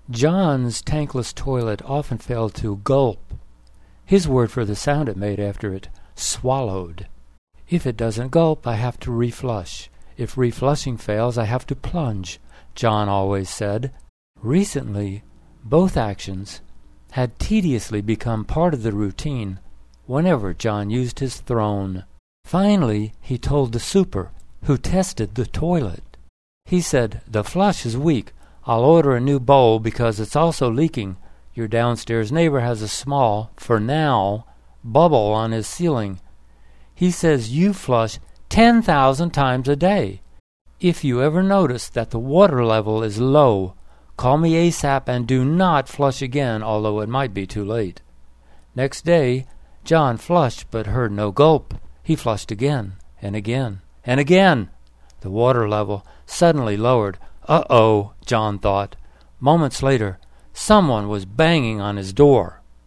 John's tankless toilet often failed to gulp. His word for the sound it made after it swallowed. If it doesn't gulp, I have to reflush. If reflushing fails, I have to plunge, John always said. Recently, both actions had tediously become part of the routine whenever John used his throne. Finally, he told the super, who tested the toilet. He said, "The flush is weak. I'll order a new bowl because it's also leaking. Your downstairs neighbor has a small, for now, bubble on his ceiling. He says you flush 10,000 times a day. If you ever notice that the water level is low, call me ASAP and do not flush again, although it might be too late." Next day, John flushed but heard no gulp. He flushed again, and again, and again. The water level suddenly lowered. Uh-oh, John thought. Moments later, someone was banging on his door.